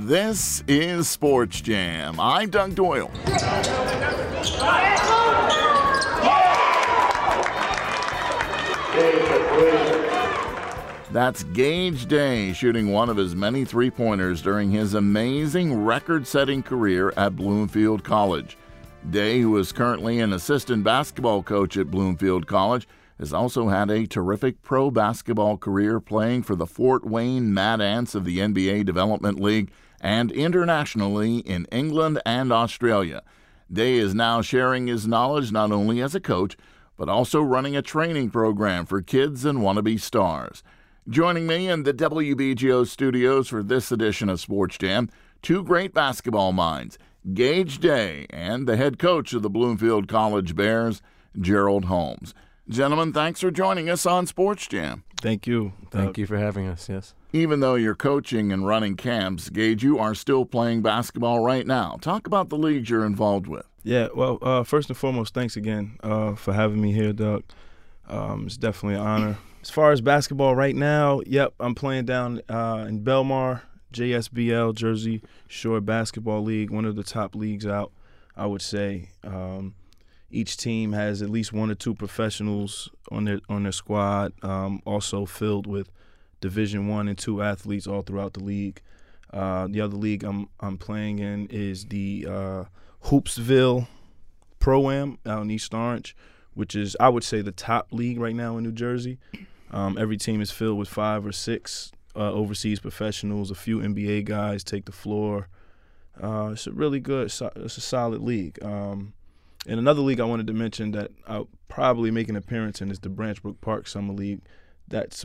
This is Sports Jam. I'm Doug Doyle. That's Gage Day shooting one of his many three-pointers during his amazing record-setting career at Bloomfield College. Day, who is currently an assistant basketball coach at Bloomfield College, has also had a terrific pro basketball career playing for the Fort Wayne Mad Ants of the NBA Development League and internationally in England and Australia. Day is now sharing his knowledge not only as a coach, but also running a training program for kids and wannabe stars. Joining me in the WBGO studios for this edition of Sports Jam, two great basketball minds, Gage Day and the head coach of the Bloomfield College Bears, Gerald Holmes. Gentlemen, thanks for joining us on Sports Jam. Thank you. Thank you for having us, yes. Even though you're coaching and running camps, Gage, you are still playing basketball right now. Talk about the leagues you're involved with. Yeah, well, first and foremost, thanks again for having me here, Doug. It's definitely an honor. As far as basketball right now, yep, I'm playing down in Belmar, JSBL, Jersey Shore Basketball League, one of the top leagues out, I would say. Each team has at least one or two professionals on their squad, also filled with Division I and II athletes all throughout the league. The other league I'm playing in is the Hoopsville Pro-Am out in East Orange, which is, I would say, the top league right now in New Jersey. Every team is filled with 5 or 6 overseas professionals. A few NBA guys take the floor. It's a really good, it's a solid league. And another league I wanted to mention that I'll probably make an appearance in is the Branchbrook Park Summer League. That's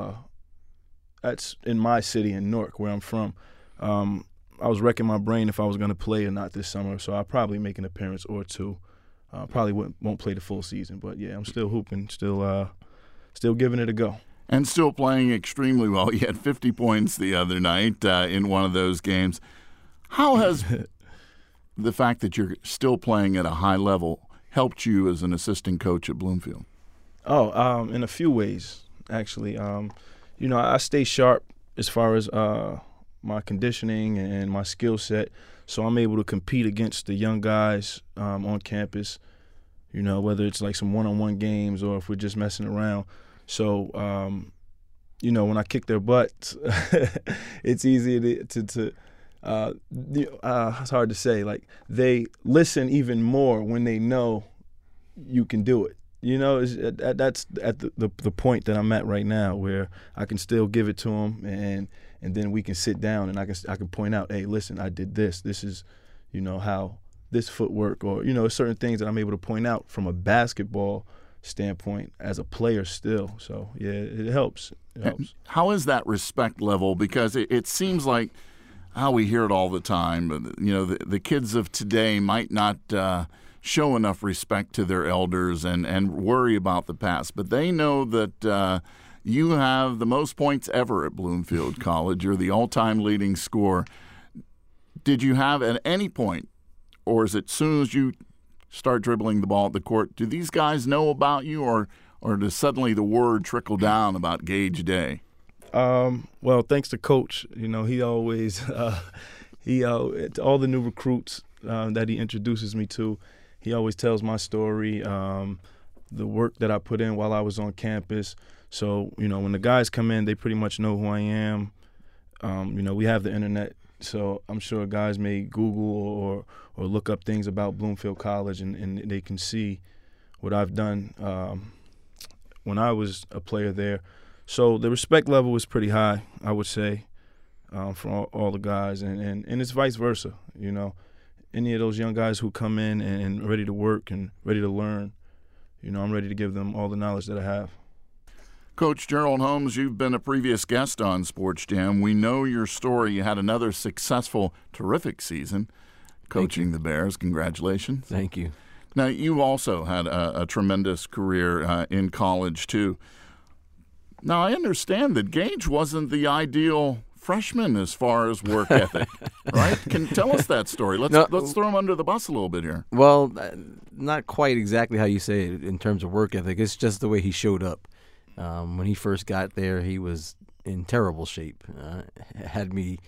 in my city in Newark, where I'm from. I was wrecking my brain if I was going to play or not this summer, so I'll probably make an appearance or two. Probably won't play the full season, but yeah, I'm still hooping, still giving it a go. And still playing extremely well. You had 50 points the other night in one of those games. How has the fact that you're still playing at a high level helped you as an assistant coach at Bloomfield? In a few ways, actually. I stay sharp as far as my conditioning and my skill set, so I'm able to compete against the young guys on campus, whether it's like some one-on-one games or if we're just messing around. So, when I kick their butts, it's easy to it's hard to say. Like, they listen even more when they know you can do it. That's at the point that I'm at right now, where I can still give it to them, and then we can sit down and I can point out, hey, listen, I did this. This is, how this footwork, or certain things that I'm able to point out from a basketball standpoint as a player still. So yeah, it helps. How is that respect level? Because it seems like how we hear it all the time. But the kids of today might not show enough respect to their elders and worry about the past, but they know that you have the most points ever at Bloomfield College. You're the all-time leading scorer. Did you have at any point, or is it as soon as you start dribbling the ball at the court, do these guys know about you, or does suddenly the word trickle down about Gage Day? Well, thanks to Coach. He always all the new recruits that he introduces me to, he always tells my story, the work that I put in while I was on campus. So, when the guys come in, they pretty much know who I am. We have the internet, so I'm sure guys may Google or look up things about Bloomfield College, and they can see what I've done when I was a player there. So the respect level is pretty high, I would say, for all the guys, and it's vice versa. Any of those young guys who come in and ready to work and ready to learn, I'm ready to give them all the knowledge that I have. Coach Gerald Holmes, you've been a previous guest on Sports Jam. We know your story. You had another successful, terrific season coaching the Bears. Congratulations. Thank you. Now, you also had a tremendous career in college, too. Now, I understand that Gage wasn't the ideal freshman as far as work ethic, right? Can tell us that story. Let's throw him under the bus a little bit here. Well, not quite exactly how you say it in terms of work ethic. It's just the way he showed up. When he first got there, he was in terrible shape. Had me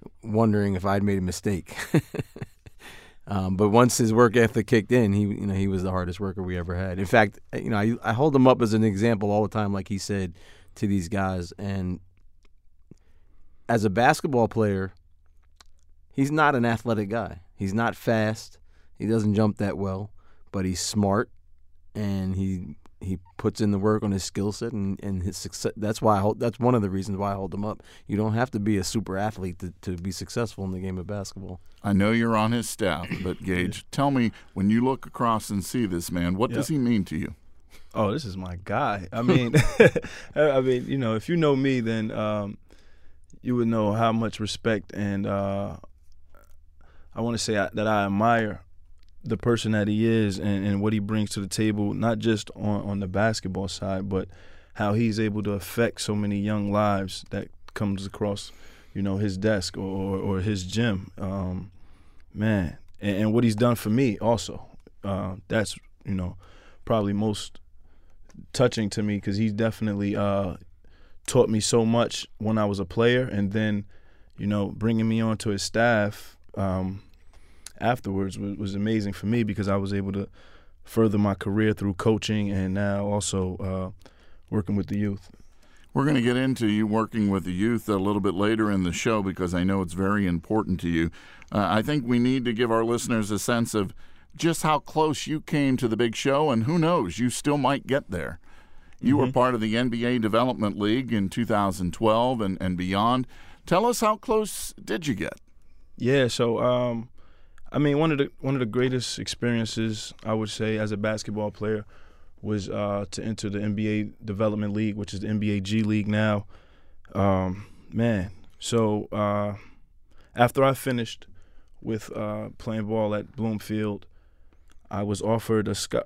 wondering if I'd made a mistake. But once his work ethic kicked in, he was the hardest worker we ever had. In fact, I hold him up as an example all the time, like he said to these guys. And as a basketball player, he's not an athletic guy. He's not fast. He doesn't jump that well, but he's smart, and he puts in the work on his skill set and his success. That's one of the reasons why I hold him up. You don't have to be a super athlete to be successful in the game of basketball. I know you're on his staff, but Gage, tell me, when you look across and see this man, what does he mean to you? Oh, this is my guy. I mean, if you know me, then you would know how much respect and I want to say that I admire the person that he is and what he brings to the table, not just on the basketball side, but how he's able to affect so many young lives that comes across, his desk or his gym. Man, and what he's done for me also. That's, probably most touching to me, because he's definitely taught me so much when I was a player, and then, bringing me onto his staff afterwards was amazing for me, because I was able to further my career through coaching and now also working with the youth. We're going to get into you working with the youth a little bit later in the show, because I know it's very important to you. I think we need to give our listeners a sense of just how close you came to the big show, and who knows, you still might get there. You were part of the NBA Development League in 2012 and beyond. Tell us, how close did you get? Yeah, so one of the greatest experiences, I would say, as a basketball player was to enter the NBA Development League, which is the NBA G League now. So after I finished with playing ball at Bloomfield, I was offered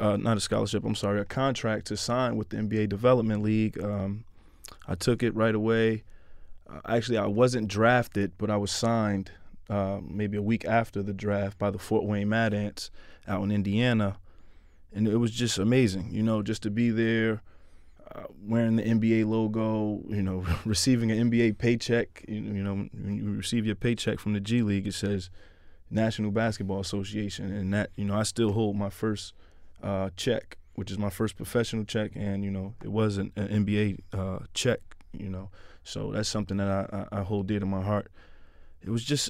a contract to sign with the NBA Development League. I took it right away. Actually, I wasn't drafted, but I was signed maybe a week after the draft by the Fort Wayne Mad Ants out in Indiana. And it was just amazing, just to be there, wearing the NBA logo, receiving an NBA paycheck. When you receive your paycheck from the G League, it says National Basketball Association, and that, I still hold my first check, which is my first professional check, and, it was an NBA check, so that's something that I hold dear to my heart. It was just,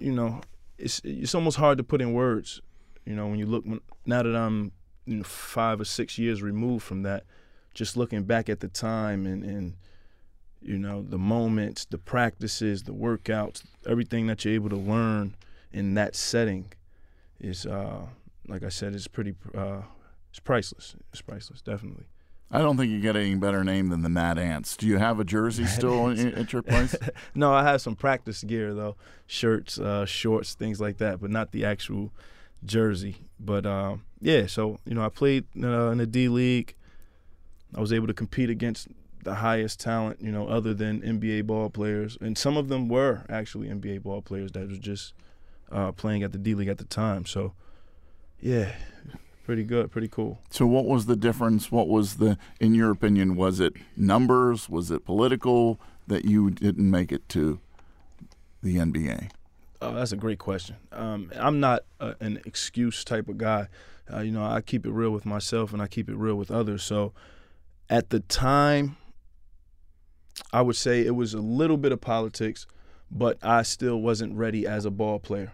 it's almost hard to put in words, when you look, now that I'm 5 or 6 years removed from that, just looking back at the time and the moments, the practices, the workouts, everything that you're able to learn in that setting is, like I said, it's priceless. It's priceless, definitely. I don't think you get any better name than the Mad Ants. Do you have a jersey still at your place? No, I have some practice gear, though, shirts, shorts, things like that, but not the actual jersey. But, so, I played in the D League. I was able to compete against the highest talent, other than NBA ball players. And some of them were actually NBA ball players that was just playing at the D League at the time. So, yeah, pretty good, pretty cool. So what was the difference? What was in your opinion, was it numbers? Was it political that you didn't make it to the NBA? Oh, that's a great question. I'm not an excuse type of guy. I keep it real with myself and I keep it real with others. So at the time, I would say it was a little bit of politics, but I still wasn't ready as a ball player.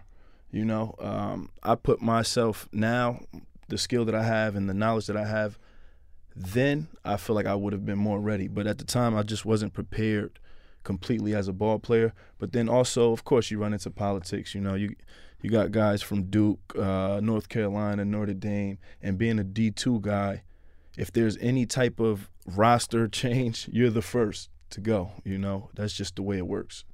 I put myself now, the skill that I have and the knowledge that I have, then I feel like I would have been more ready. But at the time, I just wasn't prepared completely as a ball player. But then also, of course, you run into politics. You got guys from Duke, North Carolina, Notre Dame, and being a D2 guy, if there's any type of roster change, you're the first to go. That's just the way it works.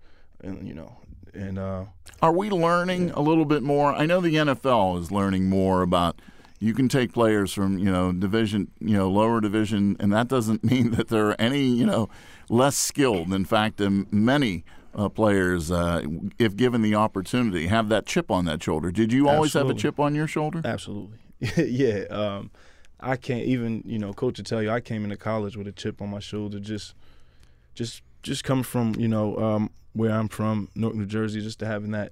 And are we learning a little bit more? I know the NFL is learning more about, you can take players from, division, lower division, and that doesn't mean that they're any, less skilled. In fact, many players, if given the opportunity, have that chip on that shoulder. Did you always have a chip on your shoulder? Absolutely. Yeah. I can't even, Coach will tell you, I came into college with a chip on my shoulder, just just coming from, where I'm from, Newark, New Jersey, just to having that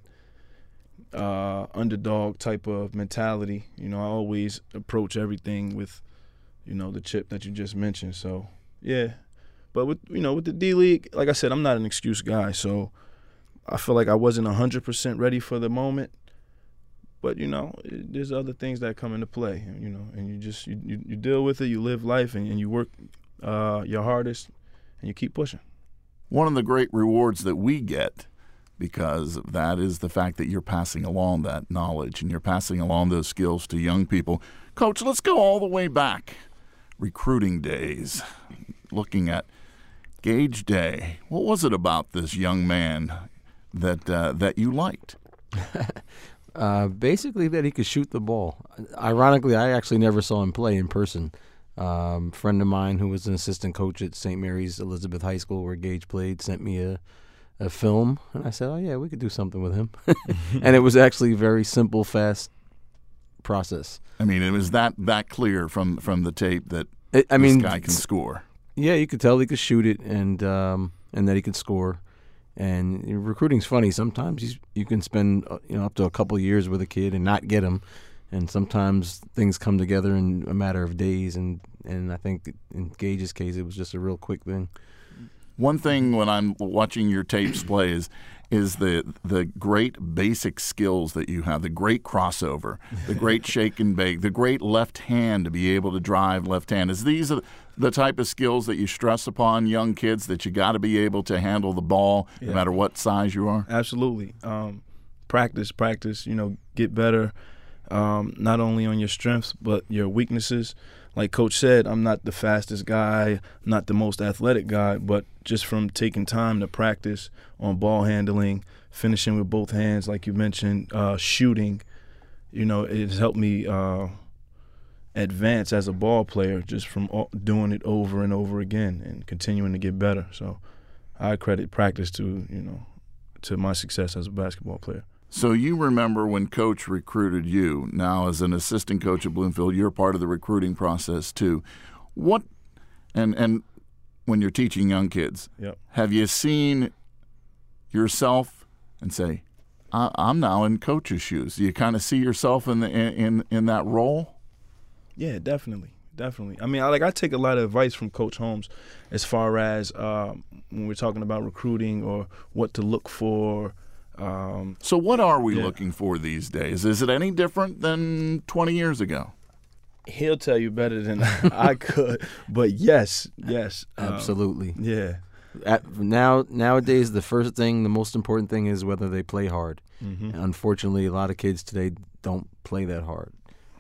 underdog type of mentality. I always approach everything with, the chip that you just mentioned. So, yeah. But with the D-League, like I said, I'm not an excuse guy. So I feel like I wasn't 100% ready for the moment. But, there's other things that come into play, and you just you deal with it, you live life, and you work your hardest, and you keep pushing. One of the great rewards that we get because of that is the fact that you're passing along that knowledge and you're passing along those skills to young people. Coach, let's go all the way back. Recruiting days, looking at Gage Day. What was it about this young man that you liked? Basically that he could shoot the ball. Ironically, I actually never saw him play in person. Friend of mine who was an assistant coach at St. Mary's Elizabeth High School where Gage played sent me a film, and I said, oh, yeah, we could do something with him. And it was actually a very simple, fast process. I mean, it was that clear from the tape that this guy can score. Yeah, you could tell he could shoot it and that he could score. And recruiting's funny. Sometimes you can spend up to a couple of years with a kid and not get him, and sometimes things come together in a matter of days. And I think in Gage's case, it was just a real quick thing. One thing when I'm watching your tapes play is the great basic skills that you have, the great crossover, the great shake and bake, the great left hand to be able to drive left hand. Is these the type of skills that you stress upon young kids, that you got to be able to handle the ball no matter what size you are? Absolutely. Practice, get better, not only on your strengths but your weaknesses. Like Coach said, I'm not the fastest guy, not the most athletic guy, but just from taking time to practice on ball handling, finishing with both hands, like you mentioned, shooting, it has helped me advance as a ball player just from doing it over and over again and continuing to get better. So I credit practice to my success as a basketball player. So you remember when Coach recruited you. Now, as an assistant coach at Bloomfield, you're part of the recruiting process too. What and when you're teaching young kids, have you seen yourself and say, "I'm now in Coach's shoes"? Do you kind of see yourself in that role? Yeah, definitely. I mean, I take a lot of advice from Coach Holmes as far as when we're talking about recruiting or what to look for. So what are we looking for these days? Is it any different than 20 years ago? He'll tell you better than I could, but yes. Absolutely. Yeah. Nowadays, the most important thing is whether they play hard. Mm-hmm. And unfortunately, a lot of kids today don't play that hard.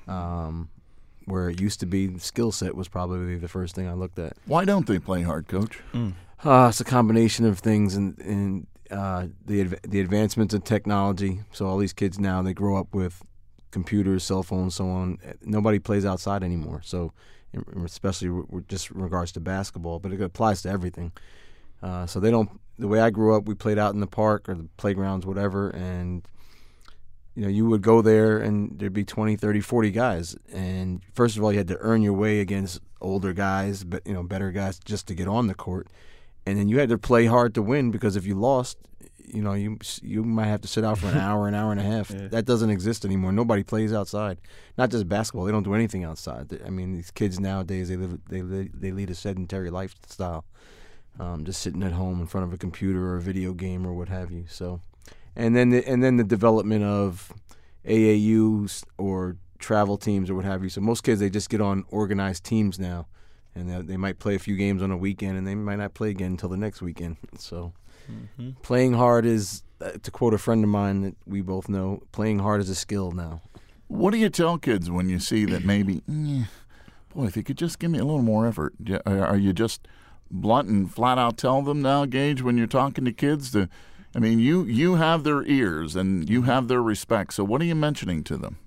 Where it used to be, the skill set was probably the first thing I looked at. Why don't they play hard, Coach? It's a combination of things, and the advancements in technology. So all these kids now, they grow up with computers, cell phones, so on. Nobody plays outside anymore. So especially just in regards to basketball, but it applies to everything. So they don't. The way I grew up, we played out in the park or the playgrounds, whatever, and you would go there and there'd be 20, 30, 40 guys. And first of all, you had to earn your way against older guys, but better guys just to get on the court. And then you had to play hard to win, because if you lost, you might have to sit out for an hour and a half. Yeah. That doesn't exist anymore. Nobody plays outside. Not just basketball. They don't do anything outside. I mean, these kids nowadays, they lead a sedentary lifestyle, just sitting at home in front of a computer or a video game or what have you. So, and then the development of AAUs or travel teams or what have you. So most kids, they just get on organized teams now. And they might play a few games on a weekend, and they might not play again until the next weekend. So playing hard is, to quote a friend of mine that we both know, playing hard is a skill now. What do you tell kids when you see that maybe, boy, if you could just give me a little more effort? Are you just blunt and flat out tell them now, Gage, when you're talking to kids? You have their ears and you have their respect. So what are you mentioning to them?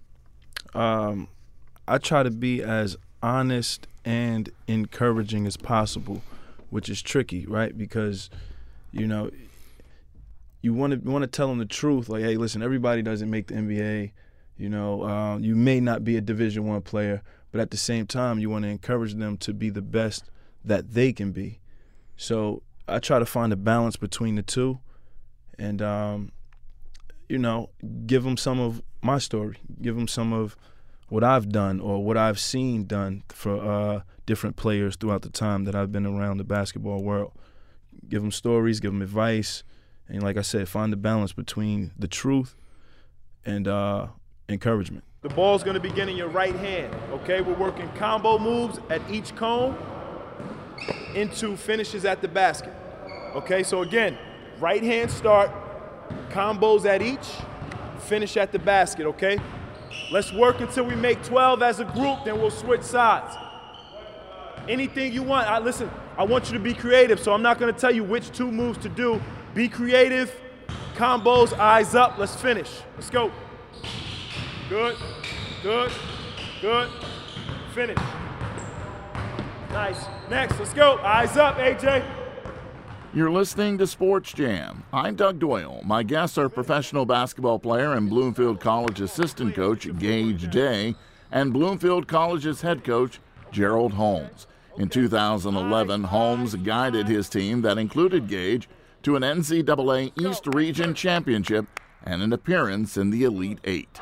I try to be as honest and encouraging as possible, which is tricky, right? Because you want to tell them the truth. Like, hey, listen, everybody doesn't make the NBA. You may not be a Division I player, but at the same time, you want to encourage them to be the best that they can be. So I try to find a balance between the two, and give them some of my story, give them some of what I've done or what I've seen done for different players throughout the time that I've been around the basketball world. Give them stories, give them advice, and like I said, find the balance between the truth and encouragement. The ball's going to begin in your right hand, okay? We're working combo moves at each cone into finishes at the basket, okay? So again, right hand start, combos at each, finish at the basket, okay? Let's work until we make 12 as a group, then we'll switch sides. Anything you want. Listen, I want you to be creative, so I'm not going to tell you which 2 moves to do. Be creative, combos, eyes up, let's finish. Let's go. Good, good, good. Finish. Nice. Next, let's go. Eyes up, AJ. You're listening to Sports Jam. I'm Doug Doyle. My guests are professional basketball player and Bloomfield College assistant coach Gage Day and Bloomfield College's head coach Gerald Holmes. In 2011, Holmes guided his team that included Gage to an NCAA East Region Championship and an appearance in the Elite Eight.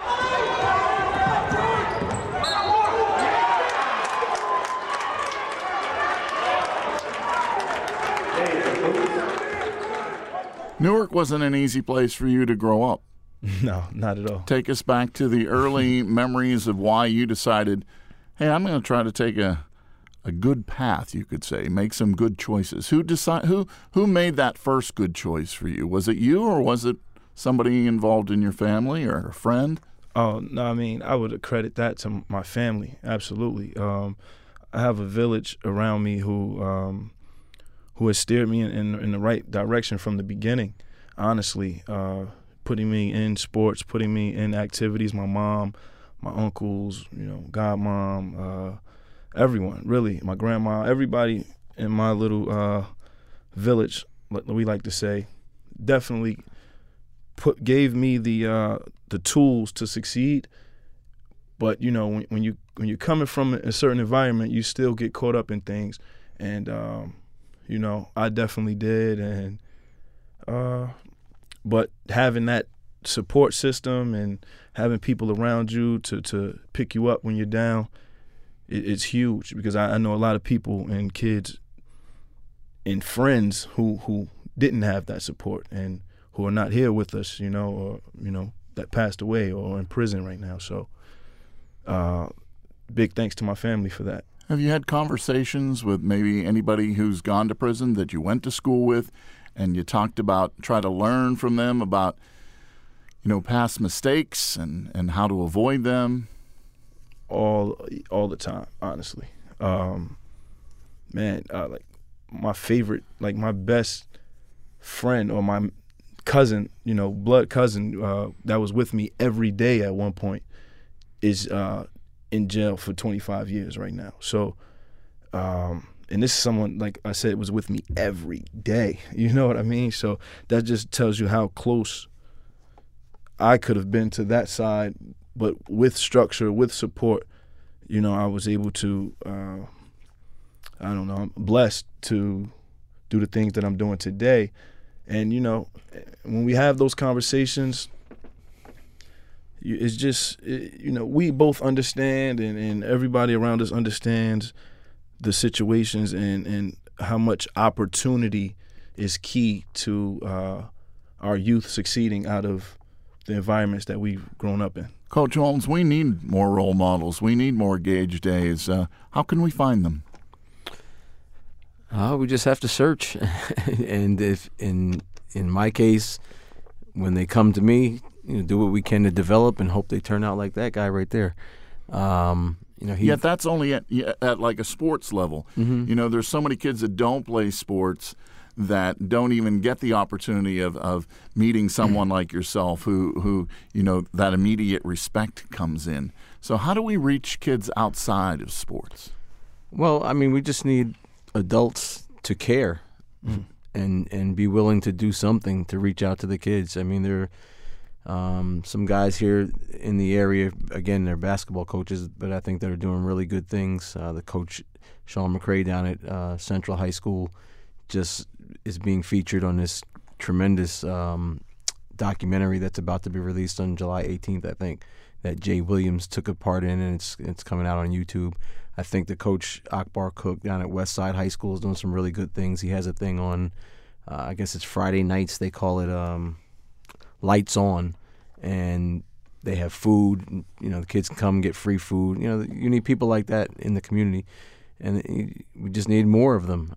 Newark wasn't an easy place for you to grow up. No, not at all. Take us back to the early memories of why you decided, hey, I'm going to try to take a good path, you could say, make some good choices. Who made that first good choice for you? Was it you or was it somebody involved in your family or a friend? Oh, no, I mean, I would accredit that to my family, absolutely. I have a village around me who has steered me in the right direction from the beginning, honestly, putting me in sports, putting me in activities, my mom, my uncles, godmom, everyone, really, my grandma, everybody in my little village, we like to say, definitely gave me the tools to succeed. But when you're coming from a certain environment, you still get caught up in things, and I definitely did, and but having that support system and having people around you to pick you up when you're down, it's huge, because I know a lot of people and kids and friends who didn't have that support and who are not here with us, or that passed away or in prison right now. So big thanks to my family for that. Have you had conversations with maybe anybody who's gone to prison that you went to school with, and you talked about, try to learn from them about, past mistakes and how to avoid them? All the time, honestly. Like my favorite, like my best friend or my cousin, blood cousin that was with me every day at one point is in jail for 25 years right now. So, and this is someone, like I said, was with me every day. You know what I mean? So that just tells you how close I could have been to that side, but with structure, with support, I was able to, I'm blessed to do the things that I'm doing today. And, when we have those conversations, it's just, we both understand and everybody around us understands the situations and how much opportunity is key to our youth succeeding out of the environments that we've grown up in. Coach Holmes, we need more role models. We need more Gage Days. How can we find them? We just have to search. And if in my case, when they come to me, do what we can to develop and hope they turn out like that guy right there. Yet that's only at like a sports level. Mm-hmm. There's so many kids that don't play sports that don't even get the opportunity of meeting someone like yourself who that immediate respect comes in. So how do we reach kids outside of sports? Well, we just need adults to care and be willing to do something to reach out to the kids. There are some guys here in the area, again, they're basketball coaches, but I think they're doing really good things. The coach, Sean McCray, down at Central High School, just is being featured on this tremendous documentary that's about to be released on July 18th, I think, that Jay Williams took a part in, and it's coming out on YouTube. I think the coach Akbar Cook down at Westside High School is doing some really good things. He has a thing on, I guess it's Friday nights. They call it Lights On, and they have food. You know, the kids can come and get free food. You know, you need people like that in the community, and we just need more of them.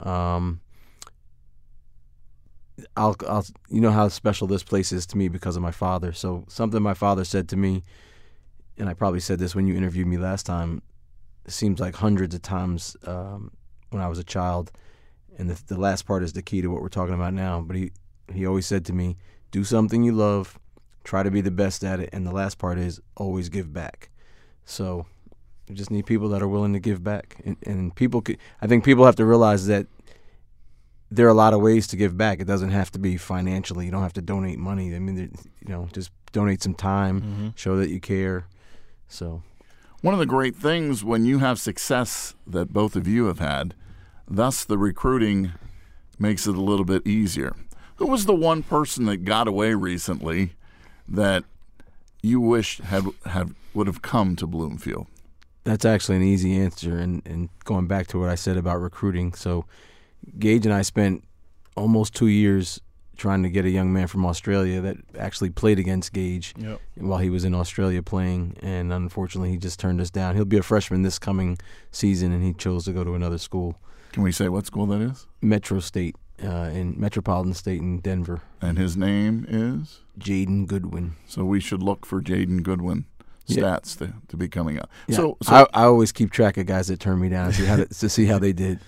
You know how special this place is to me because of my father. So something my father said to me, and I probably said this when you interviewed me last time, it seems like hundreds of times when I was a child, and the last part is the key to what we're talking about now. But he always said to me, do something you love, try to be the best at it, and the last part is always give back. So we just need people that are willing to give back, and I think people have to realize that there are a lot of ways to give back. It doesn't have to be financially. You don't have to donate money. I mean, just donate some time, show that you care. So, one of the great things when you have success that both of you have had, thus the recruiting makes it a little bit easier. Who was the one person that got away recently that you wish would have come to Bloomfield? That's actually an easy answer, and going back to what I said about recruiting. So Gage and I spent almost 2 years trying to get a young man from Australia that actually played against Gage while he was in Australia playing, and unfortunately he just turned us down. He'll be a freshman this coming season, and he chose to go to another school. Can we say what school that is? Metro State, in Metropolitan State in Denver. And his name is? Jaden Goodwin. So we should look for Jaden Goodwin stats to be coming up. Yeah. So I always keep track of guys that turn me down to see how they did.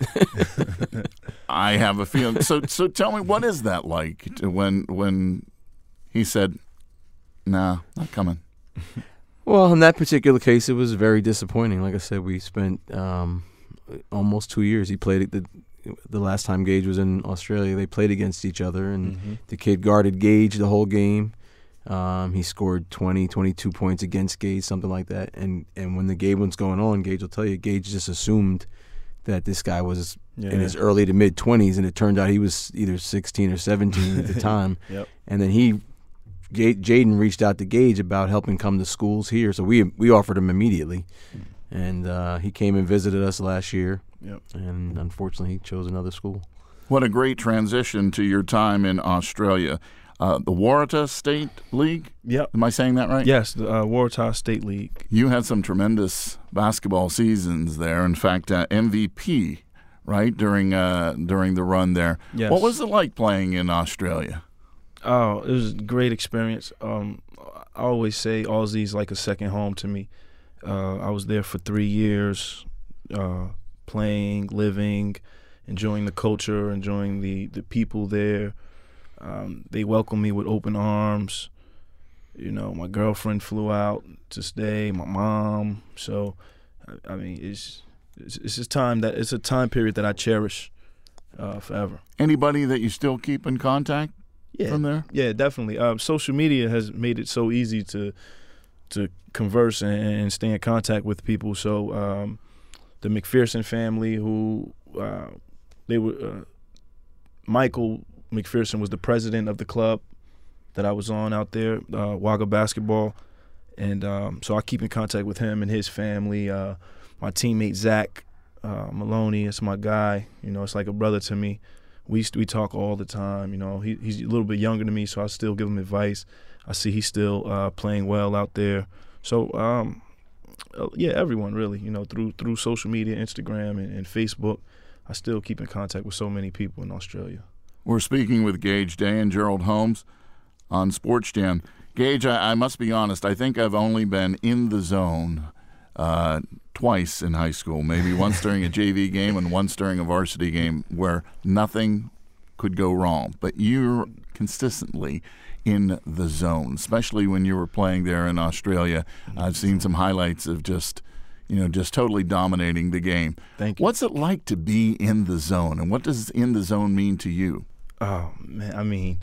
I have a feeling. So tell me, what is that like when he said, "Nah, not coming"? Well, in that particular case, it was very disappointing. Like I said, we spent almost 2 years. He played the last time Gage was in Australia. They played against each other, and the kid guarded Gage the whole game. He scored 22 points against Gage, something like that. And when the game was going on, Gage will tell you, Gage just assumed that this guy was in his early to mid-20s, and it turned out he was either 16 or 17 at the time. And then Jaden reached out to Gage about helping come to schools here, so we offered him immediately. And he came and visited us last year, and unfortunately he chose another school. What a great transition to your time in Australia. The Waratah State League? Yep. Am I saying that right? Yes, the Waratah State League. You had some tremendous basketball seasons there. In fact, MVP, right, during the run there. Yes. What was it like playing in Australia? Oh, it was a great experience. I always say Aussie's like a second home to me. I was there for 3 years, playing, living, enjoying the culture, enjoying the people there. They welcomed me with open arms. You know, my girlfriend flew out to stay, my mom. So, I mean, it's a time period that I cherish forever. Anybody that you still keep in contact from there? Yeah, definitely. Social media has made it so easy to converse and stay in contact with people. So, the McPherson family, who they were Michael McPherson was the president of the club that I was on out there, Wagga Basketball, and so I keep in contact with him and his family. My teammate Zach Maloney, it's my guy. You know, it's like a brother to me. We talk all the time. You know, he's a little bit younger than me, so I still give him advice. I see he's still playing well out there. So everyone really. You know, through social media, Instagram and Facebook, I still keep in contact with so many people in Australia. We're speaking with Gage Day and Gerald Holmes on Sports Jam. Gage, I must be honest, I think I've only been in the zone twice in high school, maybe once during a JV game and once during a varsity game where nothing could go wrong. But you're consistently in the zone, especially when you were playing there in Australia. I've seen some highlights of just totally dominating the game. Thank you. What's it like to be in the zone, and what does in the zone mean to you? Oh, man, I mean,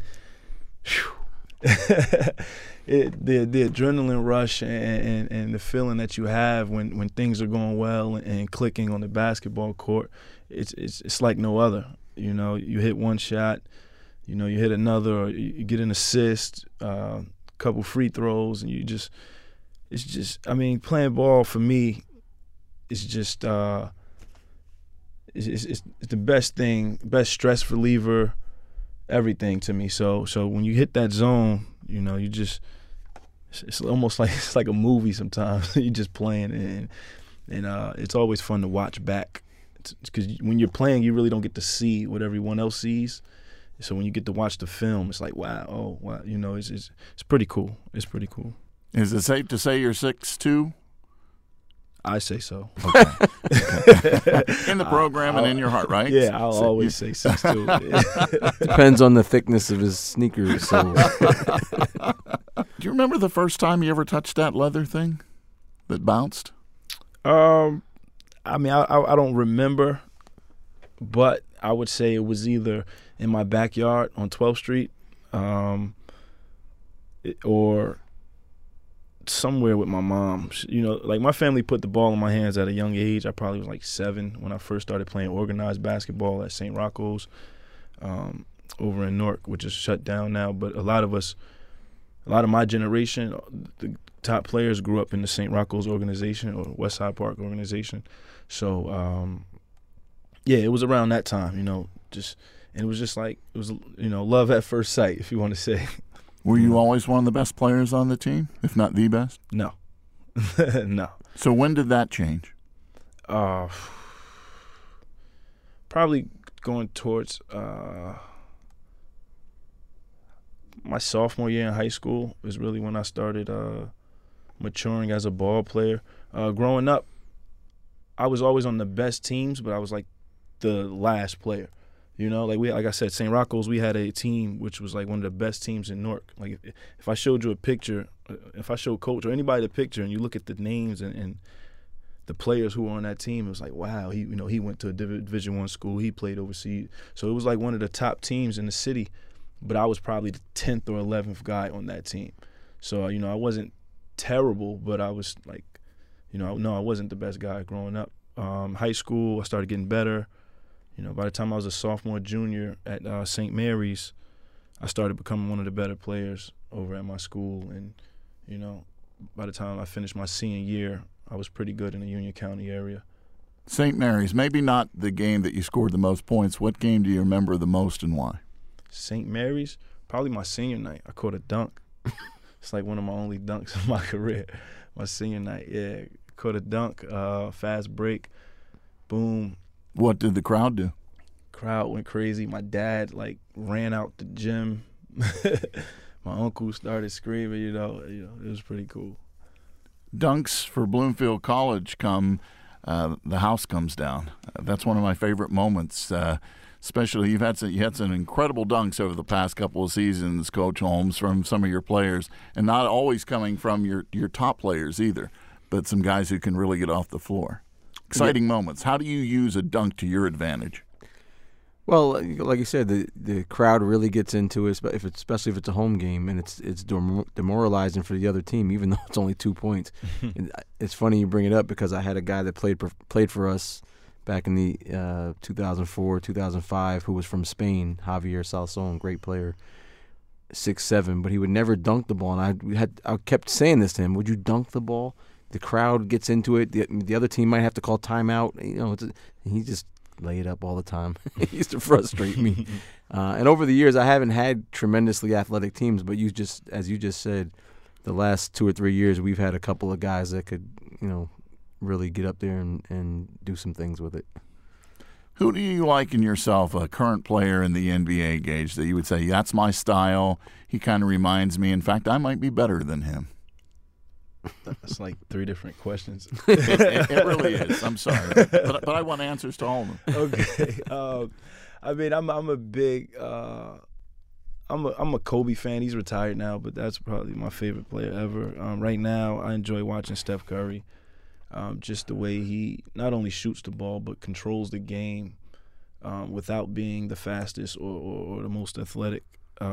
the adrenaline rush and the feeling that you have when things are going well and clicking on the basketball court, it's like no other. You know, you hit one shot, you know, you hit another, or you get an assist, couple free throws, and it's just, I mean, playing ball for me is just, it's the best thing, best stress reliever, everything to me. So when you hit that zone, you know, it's almost like it's like a movie sometimes. You're just playing, and it's always fun to watch back, because when you're playing, you really don't get to see what everyone else sees. So when you get to watch the film, it's like, wow, you know, it's pretty cool. It's pretty cool. Is it safe to say you're 6'2"? I say so. Okay. In the program and in your heart, right? Yeah, I'll always say 6'2". Depends on the thickness of his sneakers. So. Do you remember the first time you ever touched that leather thing that bounced? I mean, I don't remember, but I would say it was either in my backyard on 12th Street, or somewhere with my mom. You know, like, my family put the ball in my hands at a young age. I probably was like 7 when I first started playing organized basketball at St. Rocco's over in Newark, which is shut down now. But a lot of my generation, the top players grew up in the St. Rocco's organization or West Side Park organization. So, yeah, it was around that time, you know, and it was just like, it was, you know, love at first sight, if you want to say. Were you always one of the best players on the team, if not the best? No. No. So when did that change? Probably going towards my sophomore year in high school is really when I started maturing as a ball player. Growing up, I was always on the best teams, but I was like the last player. You know, like I said, St. Rocco's, we had a team which was like one of the best teams in Newark. Like, if I showed you a picture, if I showed coach or anybody the picture, and you look at the names and the players who were on that team, it was like, wow, he went to a Division I school, he played overseas. So it was like one of the top teams in the city, but I was probably the 10th or 11th guy on that team. So, you know, I wasn't terrible, but I was like, you know, no, I wasn't the best guy growing up. High school, I started getting better. You know, by the time I was a sophomore, junior at St. Mary's, I started becoming one of the better players over at my school. And, you know, by the time I finished my senior year, I was pretty good in the Union County area. St. Mary's, maybe not the game that you scored the most points. What game do you remember the most and why? St. Mary's, probably my senior night. I caught a dunk. It's like one of my only dunks in my career. My senior night, yeah. Caught a dunk, fast break, boom. What did the crowd do? Crowd went crazy. My dad, like, ran out the gym. My uncle started screaming, you know, it was pretty cool. Dunks for Bloomfield College come, the house comes down. That's one of my favorite moments. Especially, you had some incredible dunks over the past couple of seasons, Coach Holmes, from some of your players, and not always coming from your top players either, but some guys who can really get off the floor. Exciting moments. How do you use a dunk to your advantage? Well, like you said, the crowd really gets into it, especially if it's a home game, and it's demoralizing for the other team, even though it's only 2 points. And it's funny you bring it up because I had a guy that played for us back in the 2004, 2005, who was from Spain, Javier Salzón, great player, 6'7", but he would never dunk the ball. And I kept saying this to him: would you dunk the ball? The crowd gets into it. The other team might have to call timeout. You know, he just lay it up all the time. It used to frustrate me. And over the years, I haven't had tremendously athletic teams, but as you just said, the last 2 or 3 years, we've had a couple of guys that could, you know, really get up there and do some things with it. Who do you like in yourself, a current player in the NBA, Gage, that you would say, that's my style, he kind of reminds me, in fact, I might be better than him? That's like 3 different questions. It really is. I'm sorry, but I want answers to all of them. Okay. I mean, I'm a big I'm a Kobe fan. He's retired now, but that's probably my favorite player ever. Right now, I enjoy watching Steph Curry. Just the way he not only shoots the ball but controls the game without being the fastest or the most athletic.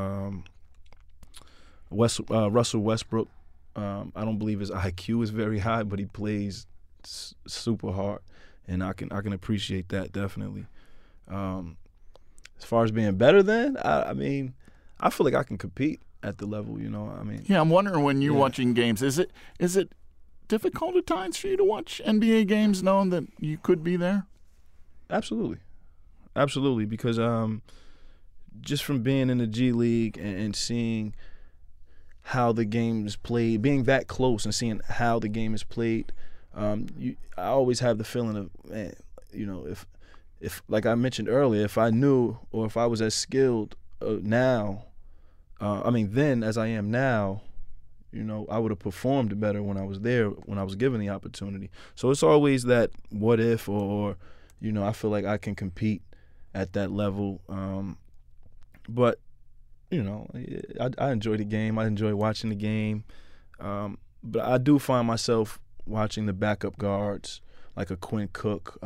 Russell Westbrook. I don't believe his IQ is very high, but he plays super hard, and I can appreciate that definitely. as far as being better than, I mean, I feel like I can compete at the level, you know. I mean, Yeah, I'm wondering when you're watching games, is it difficult at times for you to watch NBA games knowing that you could be there? absolutely, because just from being in the G League and seeing how the game is played, being that close and seeing how the game is played, I always have the feeling of, man, you know, if like I mentioned earlier, if I knew or if I was as skilled then as I am now, you know, I would have performed better when I was there, when I was given the opportunity. So it's always that what if, or you know, I feel like I can compete at that level. But you know, I enjoy the game. I enjoy watching the game. But I do find myself watching the backup guards, like a Quinn Cook,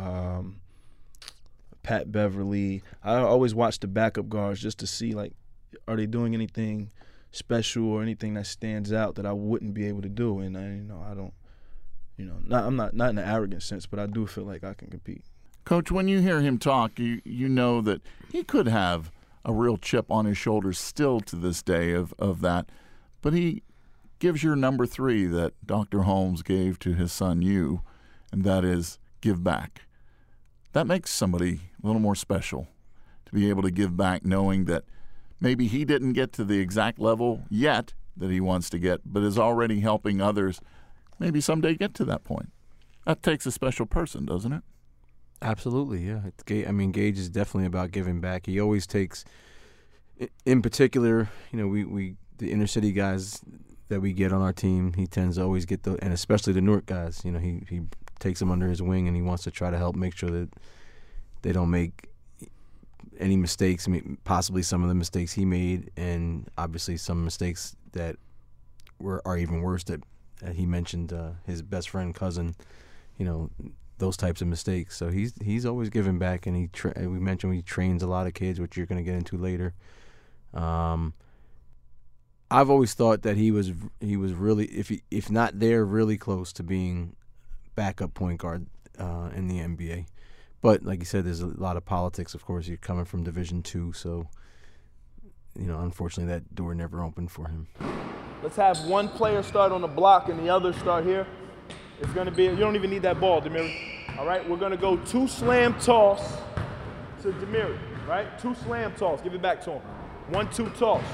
Pat Beverly. I always watch the backup guards just to see, like, are they doing anything special or anything that stands out that I wouldn't be able to do? And I don't, I'm not in an arrogant sense, but I do feel like I can compete. Coach, when you hear him talk, you know that he could have a real chip on his shoulder still to this day of that, but he gives your number 3 that Dr. Holmes gave to his son, you, and that is give back. That makes somebody a little more special to be able to give back, knowing that maybe he didn't get to the exact level yet that he wants to get, but is already helping others maybe someday get to that point. That takes a special person, doesn't it? Absolutely, yeah. Gage is definitely about giving back. He always takes, in particular, you know, we the inner city guys that we get on our team, he tends to always get and especially the Newark guys. You know, he takes them under his wing and he wants to try to help make sure that they don't make any mistakes. I mean, possibly some of the mistakes he made, and obviously some mistakes that are even worse that he mentioned. His best friend, cousin, you know, those types of mistakes. So he's always giving back, and we mentioned he trains a lot of kids, which you're going to get into later. I've always thought that he was really, if not there, really close to being backup point guard in the NBA. But like you said, there's a lot of politics. Of course, you're coming from Division II, so you know, unfortunately, that door never opened for him. Let's have one player start on the block and the other start here. It's going to be, you don't even need that ball, Demiri. All right, we're going to go 2 slam toss to Demiri, right? 2 slam toss. Give it back to him. 1, 2 toss.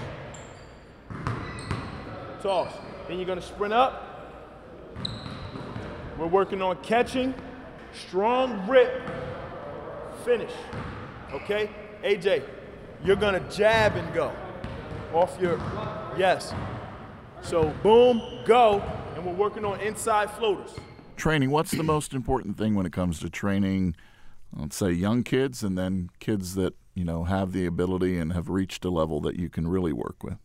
Toss. Then you're going to sprint up. We're working on catching, strong rip, finish. Okay? AJ, you're going to jab and go off your, yes. So boom, go, and we're working on inside floaters. Training, what's the most important thing when it comes to training, let's say, young kids and then kids that, you know, have the ability and have reached a level that you can really work with?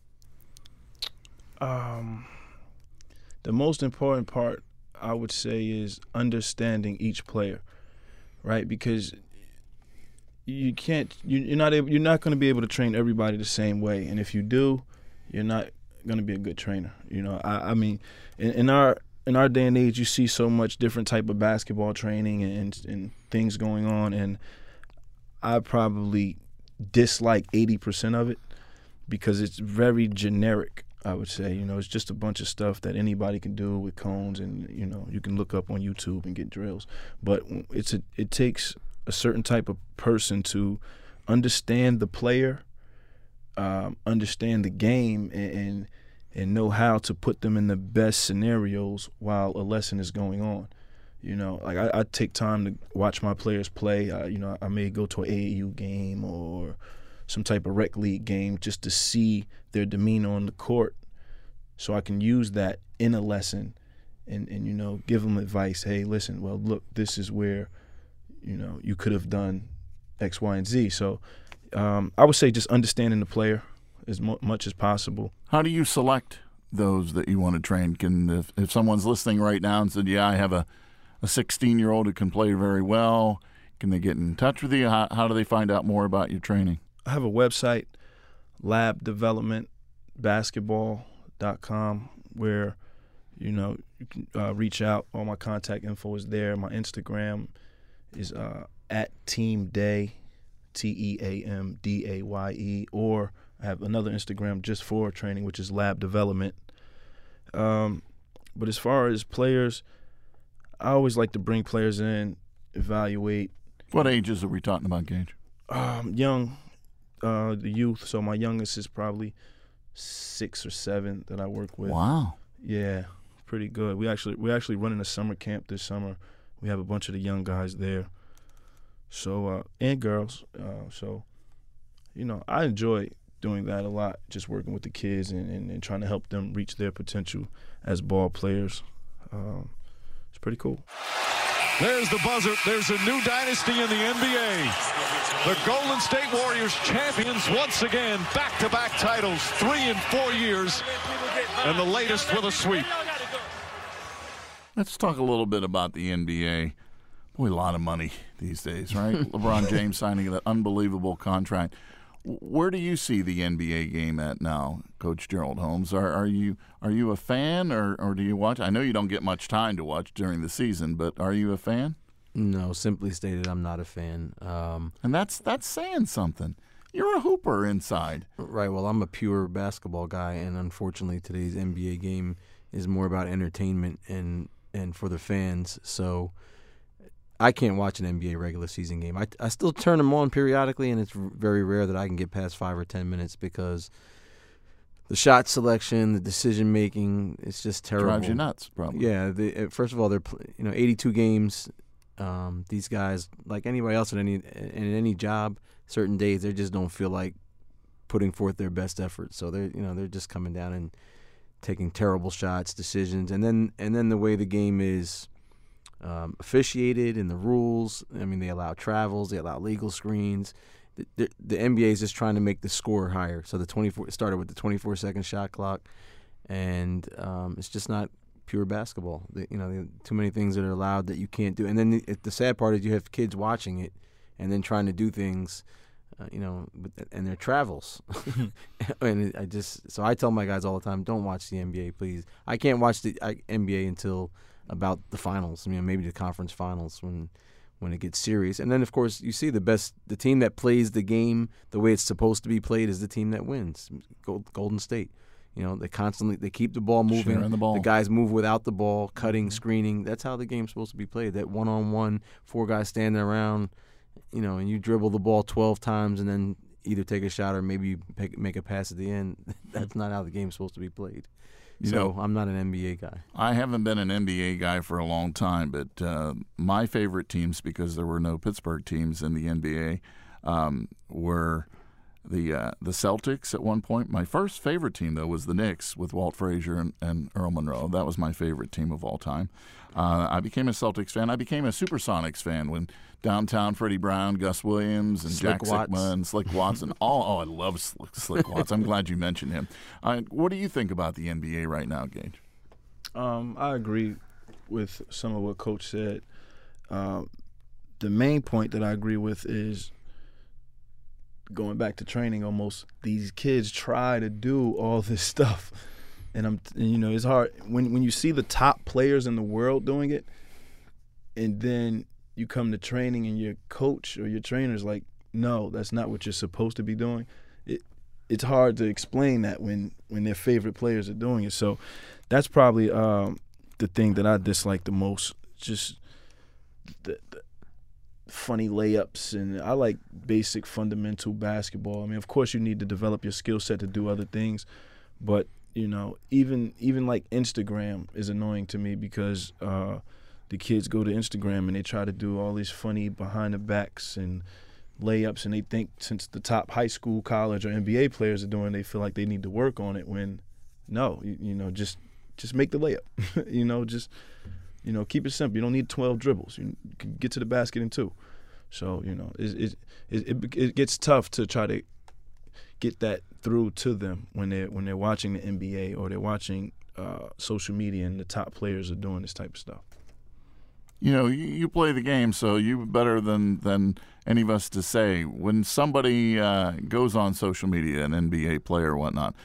The most important part, I would say, is understanding each player, right? Because you're not going to be able to train everybody the same way, and if you do, you're not going to be a good trainer. You know, I mean, in our day and age, you see so much different type of basketball training and things going on, and I probably dislike 80% of it because it's very generic, I would say. You know, it's just a bunch of stuff that anybody can do with cones, and you know, you can look up on YouTube and get drills. But it takes a certain type of person to understand the player, understand the game, and know how to put them in the best scenarios while a lesson is going on. You know, like I take time to watch my players play. You know, I may go to an AAU game or some type of rec league game just to see their demeanor on the court, so I can use that in a lesson and you know, give them advice. Hey, listen, well, look, this is where, you know, you could have done X, Y, and Z. So I would say just understanding the player as much as possible. How do you select those that you want to train? If someone's listening right now and said, yeah, I have a 16-year-old who can play very well, can they get in touch with you? How do they find out more about your training? I have a website, labdevelopmentbasketball.com, where, you know, you can reach out. All my contact info is there. My Instagram is @teamday, TEAMDAYE, or I have another Instagram just for training, which is Lab Development. But as far as players, I always like to bring players in, evaluate. What ages are we talking about, Gage? Young, the youth. So my youngest is probably 6 or 7 that I work with. Wow. Yeah, pretty good. We're actually running a summer camp this summer. We have a bunch of the young guys there. So and girls. So, I enjoy doing that a lot, just working with the kids and trying to help them reach their potential as ball players. It's pretty cool. There's the buzzer. There's a new dynasty in the NBA. The Golden State Warriors champions once again, back-to-back titles, 3 in 4 years, and the latest with a sweep. Let's talk a little bit about the NBA. Boy, a lot of money these days, right? LeBron James signing that unbelievable contract. Where do you see the NBA game at now, Coach Gerald Holmes? Are you a fan or do you watch? I know you don't get much time to watch during the season, but are you a fan? No, simply stated, I'm not a fan. And that's saying something. You're a hooper inside. Right. Well, I'm a pure basketball guy, and unfortunately, today's NBA game is more about entertainment and for the fans. So I can't watch an NBA regular season game. I still turn them on periodically, and it's very rare that I can get past 5 or 10 minutes because the shot selection, the decision making, it's just terrible. Drives you nuts, probably. Yeah. First of all, they're 82 games. These guys, like anybody else in any job, certain days they just don't feel like putting forth their best effort. So they're just coming down and taking terrible shots, decisions, and then the way the game is officiated and the rules. I mean, they allow travels, they allow legal screens. The NBA is just trying to make the score higher. So it started with the 24-second shot clock, and it's just not pure basketball. Too many things that are allowed that you can't do. And then the sad part is you have kids watching it and then trying to do things, and their travels. And so I tell my guys all the time, don't watch the NBA, please. I can't watch the NBA until about the finals. Maybe the conference finals when it gets serious. And then, of course, you see the team that plays the game the way it's supposed to be played is the team that wins. Golden State. They keep the ball moving. Sharing the ball. The guys move without the ball, cutting, screening. That's how the game's supposed to be played. That one-on-one, 4 guys standing around, and you dribble the ball 12 times and then either take a shot or maybe make a pass at the end. That's not how the game's supposed to be played. I'm not an NBA guy. I haven't been an NBA guy for a long time, but my favorite teams, because there were no Pittsburgh teams in the NBA, were the Celtics at one point. My first favorite team, though, was the Knicks with Walt Frazier and Earl Monroe. That was my favorite team of all time. I became a Celtics fan. I became a Supersonics fan when downtown Freddie Brown, Gus Williams, and Slick Jack Watts. Sikma and Slick Watts. And I love Slick Watts. I'm glad you mentioned him. What do you think about the NBA right now, Gage? I agree with some of what Coach said. The main point that I agree with is going back to training almost, these kids try to do all this stuff. And it's hard when you see the top players in the world doing it, and then you come to training and your coach or your trainer's like, no, that's not what you're supposed to be doing. It's hard to explain that when their favorite players are doing it. So that's probably the thing that I dislike the most, just the funny layups. And I like basic fundamental basketball. I mean, of course you need to develop your skill set to do other things, but even like Instagram is annoying to me because the kids go to Instagram and they try to do all these funny behind the backs and layups, and they think since the top high school, college, or NBA players are doing, they feel like they need to work on it. When no, just make the layup. Keep it simple. You don't need 12 dribbles. You can get to the basket in 2. So it gets tough to try to get that through to them when they're watching the NBA or they're watching social media and the top players are doing this type of stuff. You play the game, so you're better than any of us to say. When somebody goes on social media, an NBA player or whatnot,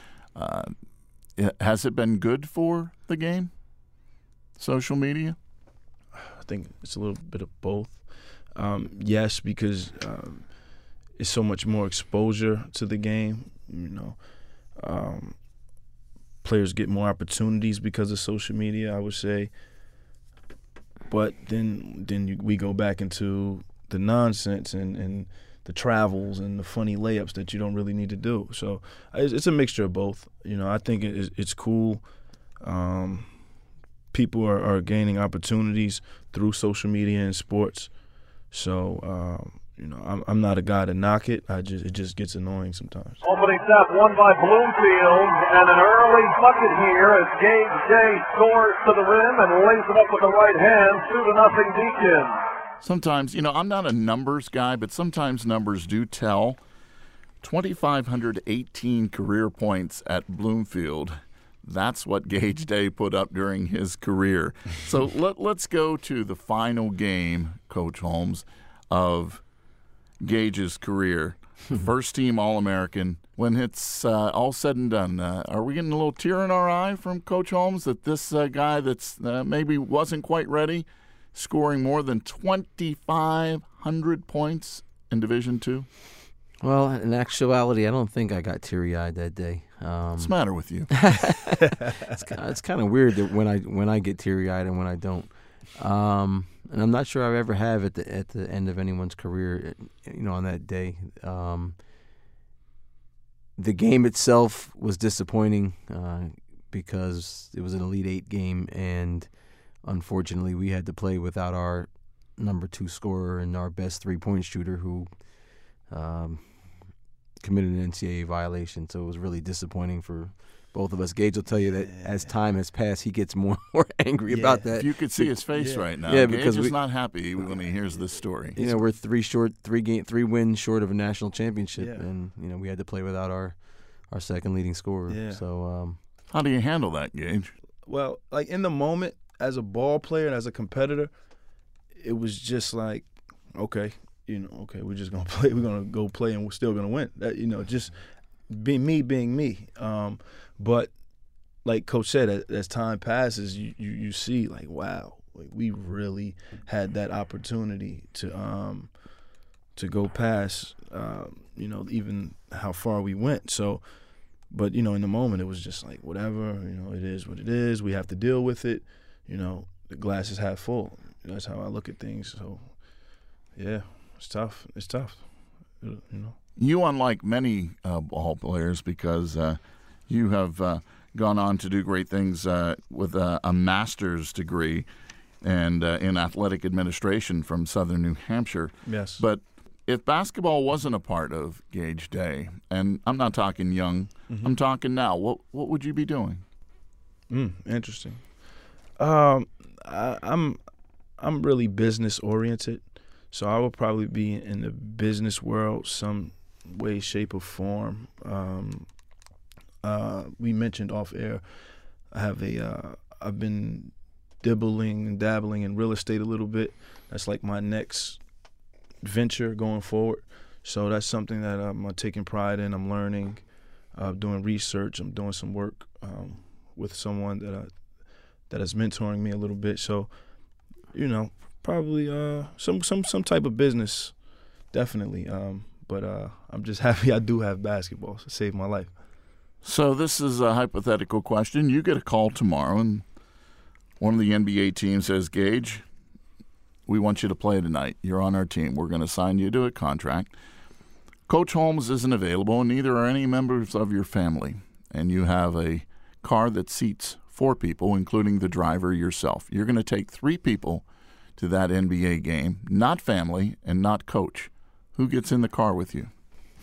has it been good for the game, social media? I think it's a little bit of both. Yes, because it's so much more exposure to the game. Players get more opportunities because of social media, I would say. But then we go back into the nonsense and the travels and the funny layups that you don't really need to do. So it's a mixture of both. I think it's cool. People are gaining opportunities through social media and sports. So I'm not a guy to knock it. It just gets annoying sometimes. Opening shot won by Bloomfield, and an early bucket here as Gage Day scores to the rim and lays it up with the right hand, 2-0 Deacon. Sometimes, I'm not a numbers guy, but sometimes numbers do tell. 2,518 career points at Bloomfield. That's what Gage Day put up during his career. So let's go to the final game, Coach Holmes, of Gage's career. First team All-American. When it's all said and done, are we getting a little tear in our eye from Coach Holmes that this guy that's maybe wasn't quite ready, scoring more than 2,500 points in Division II? Well, in actuality, I don't think I got teary-eyed that day. What's the matter with you? It's kind of weird that when I get teary-eyed and when I don't. And I'm not sure I ever have at the end of anyone's career, on that day. The game itself was disappointing because it was an Elite Eight game, and unfortunately we had to play without our number 2 scorer and our best 3-point shooter who committed an NCAA violation. So it was really disappointing for both of us. Gage will tell you that as time has passed, he gets more and more angry about that. If you could see his face right now. Yeah, Gage because is not happy when he hears this story. We're 3 wins short of a national championship, and we had to play without our second leading scorer. Yeah. So how do you handle that, Gage? Well, like in the moment, as a ball player and as a competitor, it was just like, okay, we're just gonna play. We're gonna go play, and we're still gonna win. That, just being me. But like Coach said, as time passes, you see like, wow, like we really had that opportunity to go past, even how far we went. So, but in the moment, it was just like whatever. It is what it is. We have to deal with it. The glass is half full. That's how I look at things. So, yeah, it's tough. It's tough. You, unlike many ball players, because you have gone on to do great things with a master's degree and in athletic administration from Southern New Hampshire. Yes. But if basketball wasn't a part of Gage Day, and I'm not talking young, I'm talking now, what would you be doing? Interesting. I'm really business oriented, so I would probably be in the business world some way, shape, or form. We mentioned off air, I've been dabbling in real estate a little bit. That's like my next venture going forward. So that's something that I'm taking pride in. I'm learning, doing research. I'm doing some work with someone that is mentoring me a little bit. So, probably some type of business, definitely. But I'm just happy I do have basketball. So it saved my life. So this is a hypothetical question. You get a call tomorrow, and one of the NBA teams says, Gage, we want you to play tonight. You're on our team. We're going to sign you to a contract. Coach Holmes isn't available, and neither are any members of your family. And you have a car that seats 4 people, including the driver yourself. You're going to take 3 people to that NBA game, not family and not coach. Who gets in the car with you?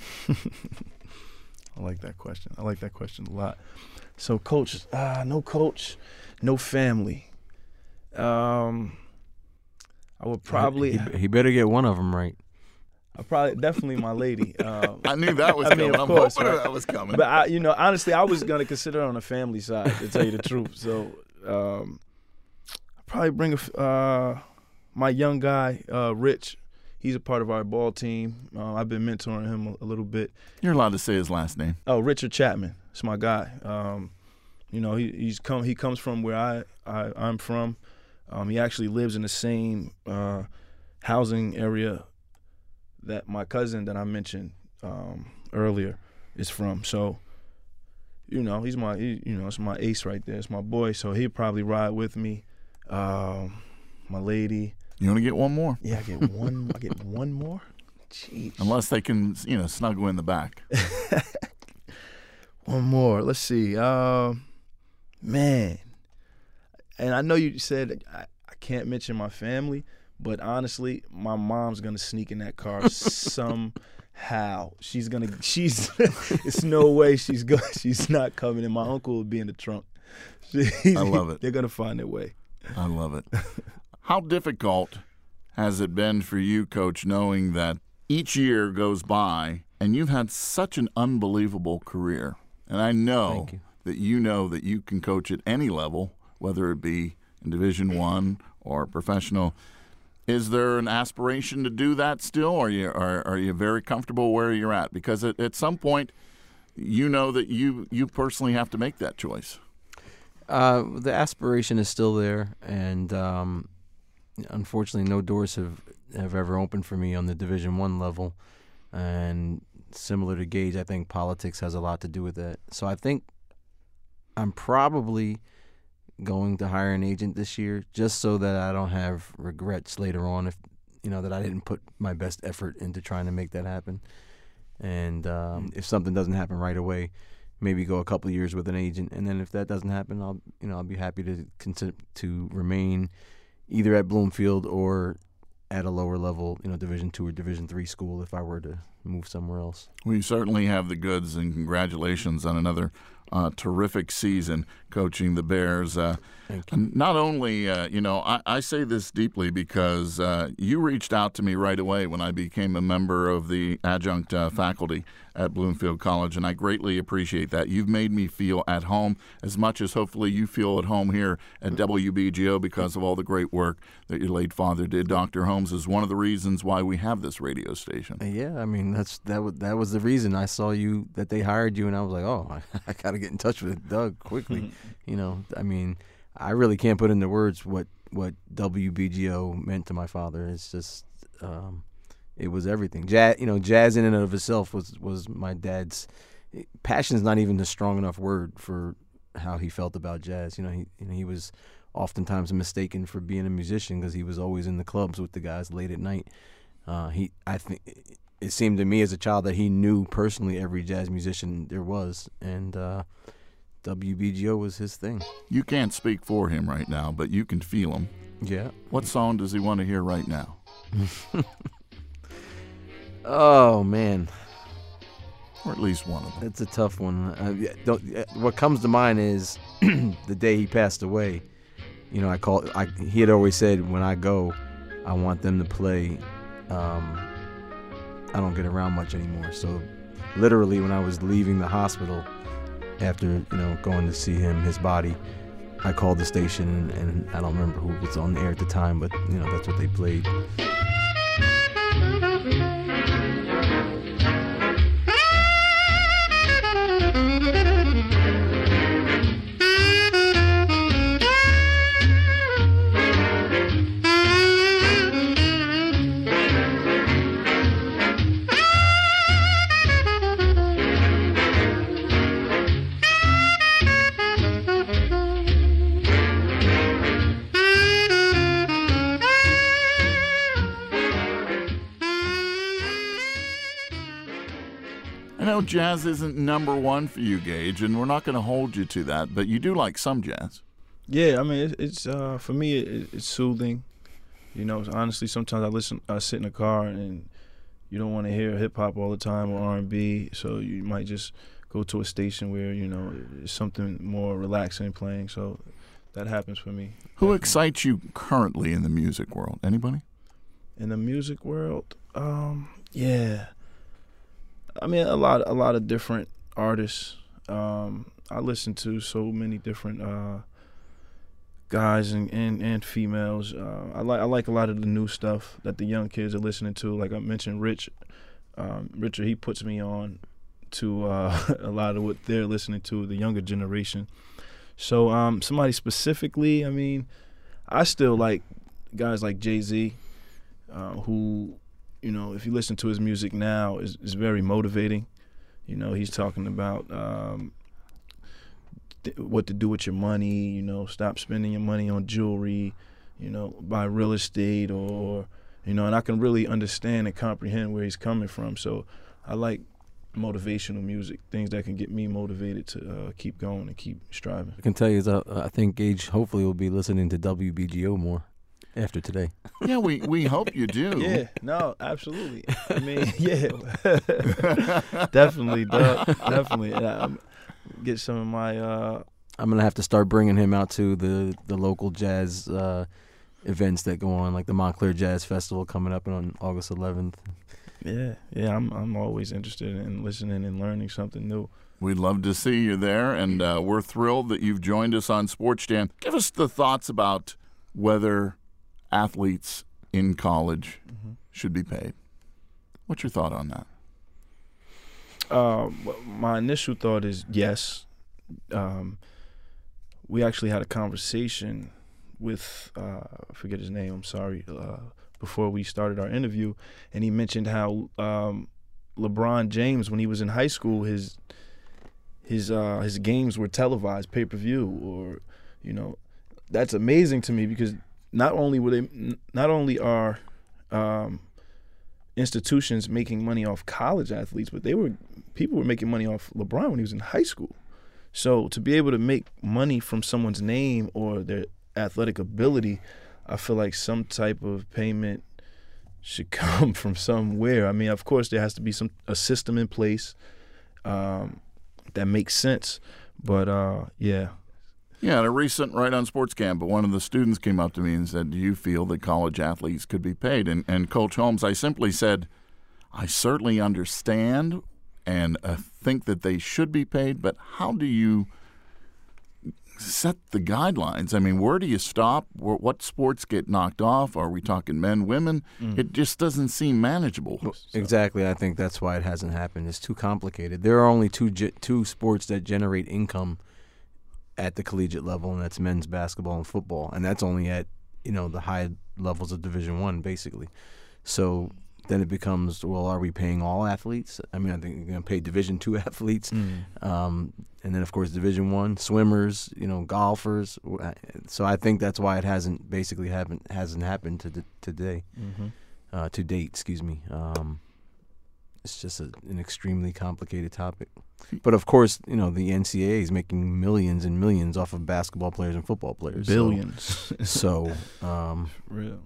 I like that question. I like that question a lot. So, coach, no coach, no family. I would probably. He better get one of them right. Definitely my lady. I knew that was coming. Of course, I'm hoping right? that was coming. But honestly, I was gonna consider it on the family side, to tell you the truth. So, I'd probably bring my young guy, Rich. He's a part of our ball team. I've been mentoring him a little bit. You're allowed to say his last name. Oh, Richard Chapman. It's my guy. He comes from where I'm from. He actually lives in the same housing area that my cousin that I mentioned earlier is from. So, he's it's my ace right there. It's my boy. So he'd probably ride with me. My lady. You want to get one more? Yeah, I get one. I get one more. Jeez. Unless they can, snuggle in the back. One more. Let's see. Man. And I know you said I can't mention my family, but honestly, my mom's gonna sneak in that car somehow. It's no way she's not coming in. My uncle will be in the trunk. I love it. They're gonna find their way. I love it. How difficult has it been for you, Coach, knowing that each year goes by and you've had such an unbelievable career? And I know that you can coach at any level, whether it be in Division I or professional. Is there an aspiration to do that still, or are you very comfortable where you're at? Because at some point, that you personally have to make that choice. The aspiration is still there, and unfortunately, no doors have ever opened for me on the Division I level. And similar to Gage, I think politics has a lot to do with that. So I think I'm probably going to hire an agent this year, just so that I don't have regrets later on if that I didn't put my best effort into trying to make that happen. And if something doesn't happen right away, maybe go a couple of years with an agent, and then if that doesn't happen, I'll be happy to remain either at Bloomfield or at a lower level, Division II or Division III school if I were to move somewhere else. Well, you certainly have the goods, and congratulations on another terrific season coaching the Bears. Thank you. Not only, I say this deeply because you reached out to me right away when I became a member of the adjunct faculty at Bloomfield College, and I greatly appreciate that. You've made me feel at home as much as hopefully you feel at home here at WBGO because of all the great work that your late father did. Dr. Holmes is one of the reasons why we have this radio station. Yeah, I mean, that was the reason. I saw that they hired you, and I was like, oh, I got to get in touch with Doug quickly. I mean, I really can't put into words what WBGO meant to my father. It's just it was everything. Jazz in and of itself was my dad's. Passion is not even a strong enough word for how he felt about jazz. He was oftentimes mistaken for being a musician because he was always in the clubs with the guys late at night. I think it seemed to me as a child that he knew personally every jazz musician there was, and WBGO was his thing. You can't speak for him right now, but you can feel him. Yeah. What song does he want to hear right now? Oh, man. Or at least one of them. It's a tough one. What comes to mind is the day he passed away. He had always said, when I go, I want them to play I Don't Get Around Much Anymore. So literally when I was leaving the hospital after, going to see him, his body, I called the station, and I don't remember who was on the air at the time, but, that's what they played. Jazz isn't number one for you, Gage, and we're not going to hold you to that, but you do like some jazz. Yeah, I mean, it's for me, it's soothing. Honestly, sometimes I sit in the car and you don't want to hear hip hop all the time or R&B, so you might just go to a station where it's something more relaxing playing. So that happens for me. Who excites you currently in the music world? Anybody? In the music world, yeah. I mean, a lot of different artists. I listen to so many different guys and females. I like a lot of the new stuff that the young kids are listening to. Like I mentioned, Richard, he puts me on to a lot of what they're listening to, the younger generation. So somebody specifically, I mean, I still like guys like Jay-Z, who you know, if you listen to his music now, is very motivating. You know, he's talking about what to do with your money. You know, stop spending your money on jewelry. You know, buy real estate, or you know, and I can really understand and comprehend where he's coming from. So I like motivational music, things that can get me motivated to keep going and keep striving. I can tell you, I think Gage hopefully will be listening to WBGO more after today. Yeah, we hope you do. Yeah, no, absolutely. I mean, yeah, definitely, Doug, definitely. Get some of my. I'm gonna have to start bringing him out to the local jazz events that go on, like the Montclair Jazz Festival coming up on August 11th. Yeah, I'm always interested in listening and learning something new. We'd love to see you there, and we're thrilled that you've joined us on Sports Jam. Give us the thoughts about whether athletes in college should be paid. What's your thought on that? My initial thought is yes. We actually had a conversation with, I forget his name, I'm sorry, before we started our interview, and he mentioned how LeBron James, when he was in high school, his games were televised pay-per-view, or you know, that's amazing to me, because not only are institutions making money off college athletes, but people were making money off LeBron when he was in high school. So to be able to make money from someone's name or their athletic ability, I feel like some type of payment should come from somewhere. I mean, of course, there has to be a system in place that makes sense. But yeah. Yeah, at a recent Right on Sports Camp, one of the students came up to me and said, "Do you feel that college athletes could be paid?" And Coach Holmes, I simply said, "I certainly understand and think that they should be paid, but how do you set the guidelines? I mean, where do you stop? What sports get knocked off? Are we talking men, women? It just doesn't seem manageable." Exactly. I think that's why it hasn't happened. It's too complicated. There are only two sports that generate income at the collegiate level, and that's men's basketball and football, and that's only at, you know, the high levels of Division I, basically. So then it becomes, well, are we paying all athletes? I mean, I think you're going to pay Division II athletes, and then of course Division I swimmers, you know, golfers. So I think that's why it hasn't happened to date. Excuse me. It's just an extremely complicated topic. But of course, you know, the NCAA is making millions and millions off of basketball players and football players. Billions. So real.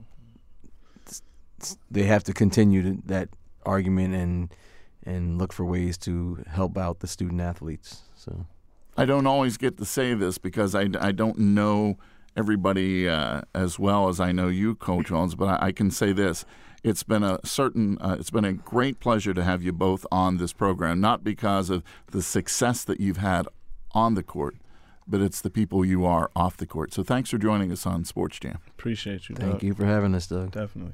They have to continue that argument and look for ways to help out the student athletes. So I don't always get to say this because I don't know everybody as well as I know you, Coach Holmes, but I can say this. It's been a great pleasure to have you both on this program, not because of the success that you've had on the court, but it's the people you are off the court. So thanks for joining us on Sports Jam. Appreciate you, Doug. Thank you for having us, Doug. Definitely.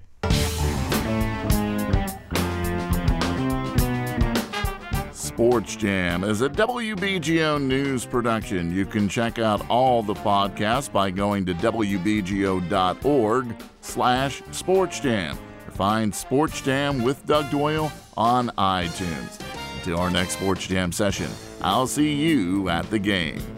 Sports Jam is a WBGO News production. You can check out all the podcasts by going to wbgo.org/sportsjam. Find Sports Jam with Doug Doyle on iTunes. Until our next Sports Jam session, I'll see you at the game.